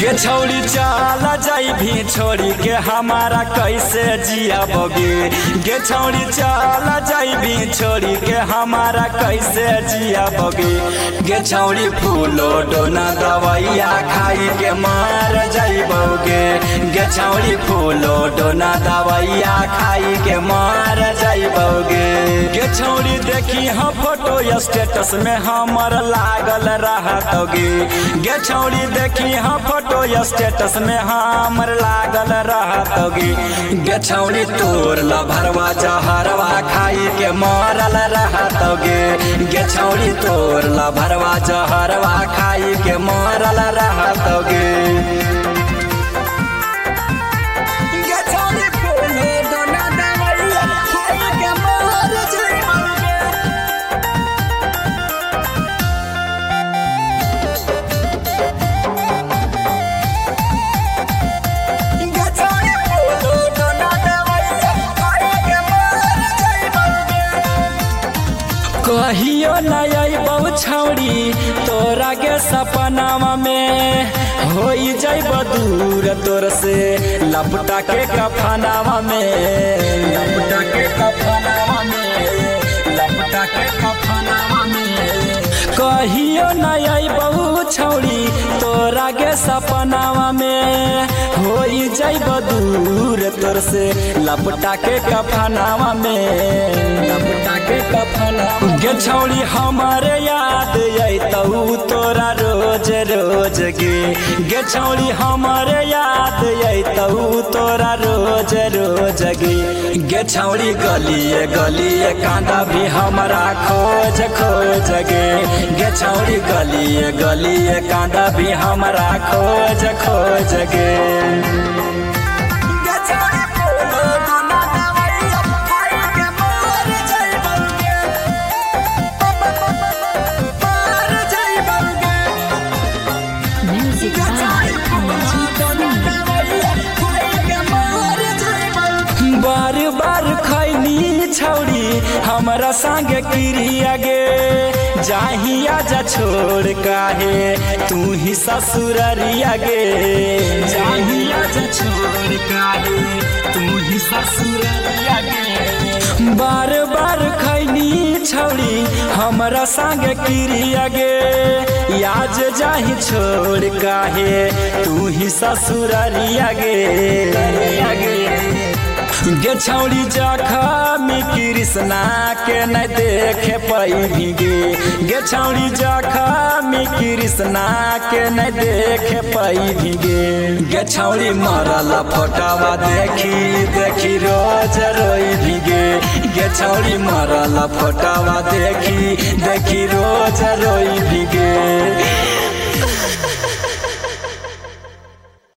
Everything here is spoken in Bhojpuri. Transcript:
गे छौड़ी चला जाई भी छोड़ी के हमारा कैसे जिया बगे। गे छौड़ी चला जाई भी छोड़ी के हमारा कैसे जिया बगे। गे छौड़ी फूलो डोना दवाइया खाई के मार जाइबोगे। गे छौड़ी फूलो डोना दवाइया खाई के मार जाइबोगे। गे छौड़ी देखी हम फोटो स्टेटस में हमर लागल रहतोगे। गे छौड़ी देखी हम फोटो स्टेटस में हमर लागल रहतोगे। गे छौड़ी तोर लभरवा जहरवा खाई के मरल रहतोगे। गे छौड़ी तोर लभरवा जहरवा खाई के मरल रहतोगे। कहियो नई बहु छौड़ी तोरा के सपनावा में होई जाइब दूर तोर से लपटा के कफनावा में। लपटा के कफनावा में, लपटा के कफनावा में। कहियो नई बहु छौड़ी तोरा के सपनावा में होई जाइब दूर तोर से लपटा के कफनावा में। लपटा के कफनावा। गे छौड़ी हमारे याद अतौ तोरा रोज रोज गे। गे छौड़ी हमारे याद अतौ तोरा रोज रोज गे। गे छौड़ी गलिए गलिए कांदा भी हमारा खोज खोज गे। गे छौड़ी गलिए गलिए कांदा भी हमारा खोज खोज गे। बार बार खैनी छौड़ी हमारा संग क्रिया गे। जाहिया जा छोड़ काहे तू ही ससुररिया गे। जाहिया जा छोड़ काहे तू ही ससुररिया गे। बार बार खैनी छौड़ी हमारा संग क्रिया गे। याज जाही छोड़ काहे तू ही ससुररिया गे। गे छौड़ी जखमी कृष्णा के न देखे पैभी गे। गे छौड़ी जखमी कृष्णा के न देखे पैभी गे। गे छौड़ी मरल फोटवा देखी देखी रोज रोई भी गे। गे छौड़ी मरल फोटवा देखी देखी रोज रोई भी गे।